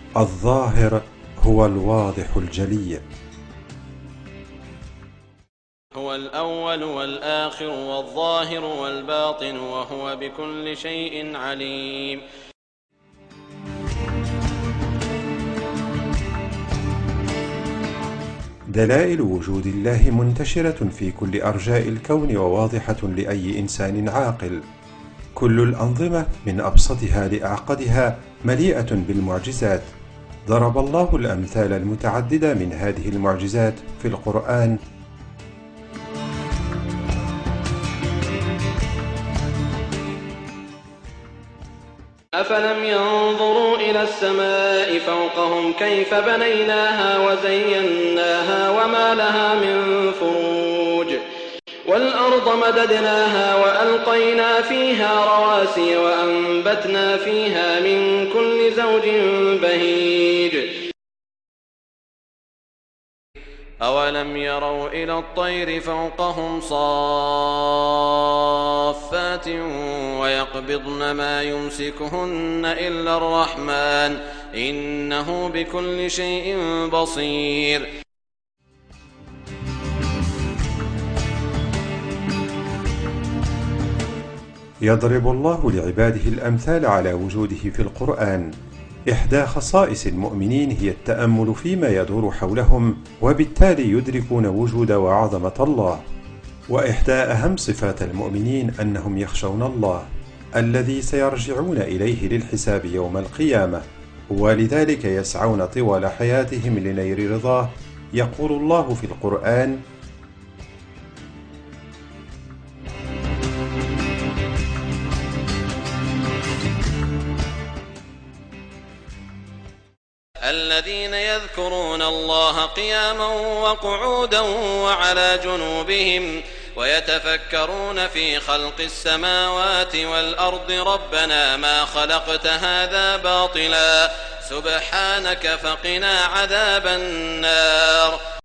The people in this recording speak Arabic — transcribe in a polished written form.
الظاهر هو الواضح الجلي. هو الأول والآخر والظاهر والباطن وهو بكل شيء عليم. دلائل وجود الله منتشرة في كل أرجاء الكون وواضحة لأي إنسان عاقل. كل الأنظمة من أبسطها لأعقدها مليئة بالمعجزات. ضرب الله الأمثال المتعددة من هذه المعجزات في القرآن. أفلم ينظروا إلى السماء فوقهم كيف بنيناها وزيناها وما لها من فروج والأرض مددناها وألقينا فيها رواسي وأنبتنا فيها من كل زوج بهيج. أولم يروا إلى الطير فوقهم صافات ويقبضن ما يمسكهن إلا الرحمن إنه بكل شيء بصير. يضرب الله لعباده الأمثال على وجوده في القرآن. إحدى خصائص المؤمنين هي التأمل فيما يدور حولهم، وبالتالي يدركون وجود وعظمة الله. وإحدى أهم صفات المؤمنين أنهم يخشون الله الذي سيرجعون إليه للحساب يوم القيامة، ولذلك يسعون طوال حياتهم لنيل رضاه. يقول الله في القرآن: الذين يذكرون الله قياما وقعودا وعلى جنوبهم ويتفكرون في خلق السماوات والأرض ربنا ما خلقت هذا باطلا سبحانك فقنا عذاب النار.